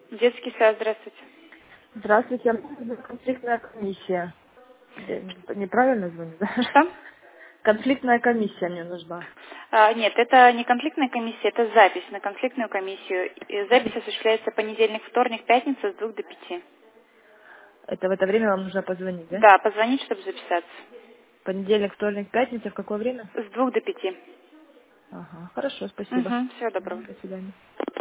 Детский сад, здравствуйте. Здравствуйте, конфликтная комиссия. Я неправильно звоню, да? Что? Конфликтная комиссия мне нужна. Нет, это не конфликтная комиссия, это запись на конфликтную комиссию. И запись осуществляется понедельник, вторник, пятница с 2 до 5. Это в это время вам нужно позвонить, да? Да, позвонить, чтобы записаться. Понедельник, вторник, пятница, в какое время? С 2 до 5. Ага, хорошо, спасибо. Угу, всего доброго. До свидания.